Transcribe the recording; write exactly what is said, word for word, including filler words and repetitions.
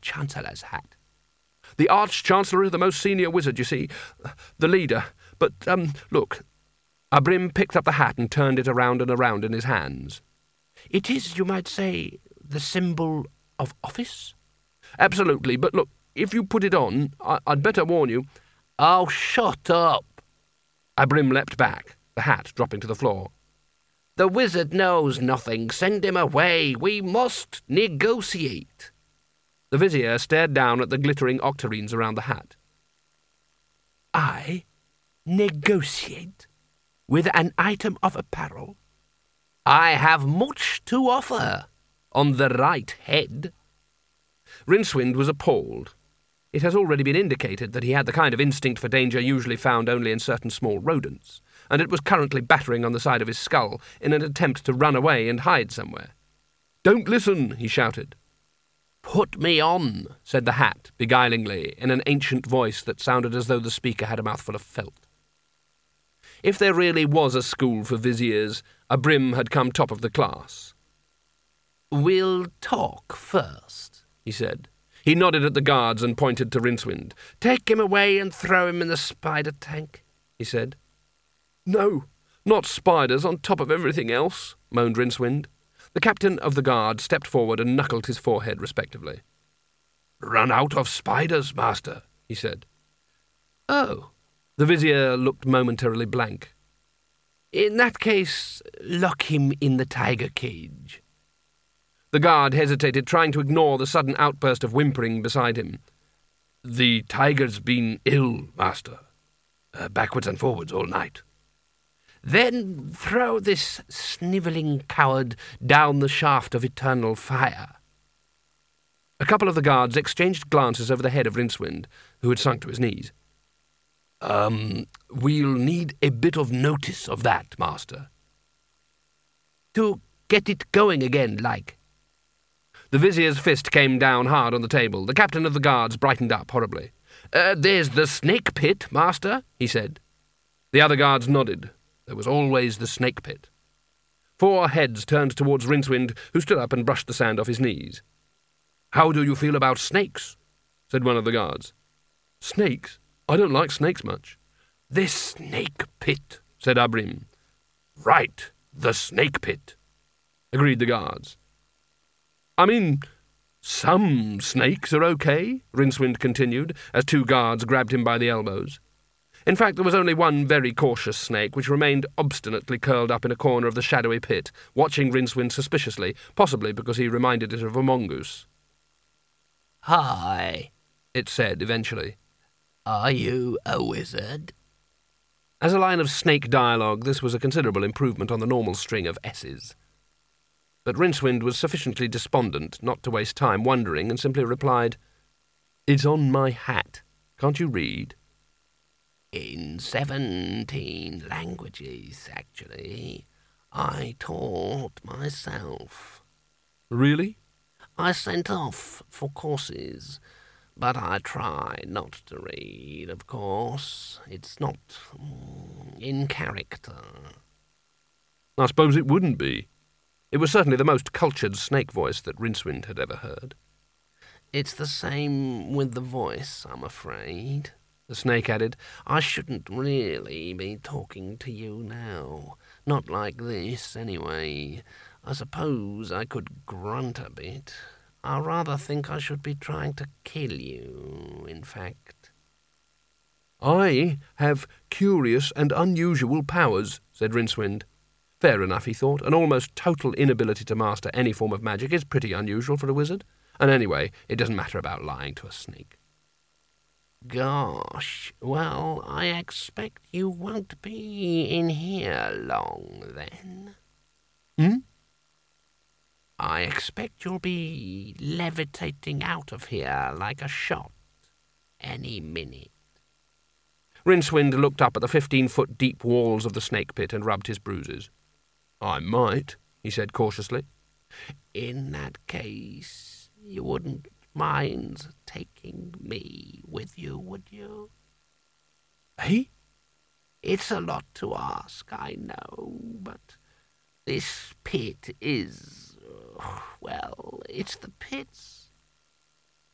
Arch-Chancellor's hat. The Arch-Chancellor is the most senior wizard, you see. The leader. But, um, look. Abrim picked up the hat and turned it around and around in his hands. It is, you might say, the symbol of office? Absolutely, but look, if you put it on, I- I'd better warn you. Oh, shut up. Abrim leapt back, the hat dropping to the floor. The wizard knows nothing. Send him away. We must negotiate. The vizier stared down at the glittering octarines around the hat. I negotiate with an item of apparel? I have much to offer on the right head. Rincewind was appalled. It has already been indicated that he had the kind of instinct for danger usually found only in certain small rodents, and it was currently battering on the side of his skull in an attempt to run away and hide somewhere. Don't listen, he shouted. Put me on, said the hat, beguilingly, in an ancient voice that sounded as though the speaker had a mouthful of felt. If there really was a school for viziers, Abrim had come top of the class. We'll talk first, he said. He nodded at the guards and pointed to Rincewind. Take him away and throw him in the spider tank, he said. No, not spiders on top of everything else, moaned Rincewind. The captain of the guard stepped forward and knuckled his forehead respectively. Run out of spiders, master, he said. Oh. The vizier looked momentarily blank. In that case, lock him in the tiger cage. The guard hesitated, trying to ignore the sudden outburst of whimpering beside him. The tiger's been ill, master. Uh, backwards and forwards all night. Then throw this snivelling coward down the shaft of eternal fire. A couple of the guards exchanged glances over the head of Rincewind, who had sunk to his knees. Um, we'll need a bit of notice of that, master. To get it going again, like. The vizier's fist came down hard on the table. The captain of the guards brightened up horribly. Uh, there's the snake pit, master, he said. The other guards nodded. There was always the snake pit. Four heads turned towards Rincewind, who stood up and brushed the sand off his knees. How do you feel about snakes? Said one of the guards. Snakes? I don't like snakes much. This snake pit, said Abrim. Right, the snake pit, agreed the guards. I mean, some snakes are okay, Rincewind continued, as two guards grabbed him by the elbows. In fact, there was only one very cautious snake, which remained obstinately curled up in a corner of the shadowy pit, watching Rincewind suspiciously, possibly because he reminded it of a mongoose. Hi, it said eventually. Are you a wizard? As a line of snake dialogue, this was a considerable improvement on the normal string of S's. But Rincewind was sufficiently despondent not to waste time wondering, and simply replied, It's on my hat. Can't you read? In seventeen languages, actually. I taught myself. Really? I sent off for courses. But I try not to read, of course. It's not mm, in character. I suppose it wouldn't be. It was certainly the most cultured snake voice that Rincewind had ever heard. It's the same with the voice, I'm afraid, the snake added. I shouldn't really be talking to you now. Not like this, anyway. I suppose I could grunt a bit. I rather think I should be trying to kill you, in fact. I have curious and unusual powers, said Rincewind. Fair enough, he thought. An almost total inability to master any form of magic is pretty unusual for a wizard. And anyway, it doesn't matter about lying to a snake. Gosh, well, I expect you won't be in here long, then. Hmm? I expect you'll be levitating out of here like a shot any minute. Rincewind looked up at the fifteen-foot deep walls of the snake pit and rubbed his bruises. I might, he said cautiously. In that case, you wouldn't mind taking me with you, would you? Eh? It's a lot to ask, I know, but this pit is... well, it's the pits.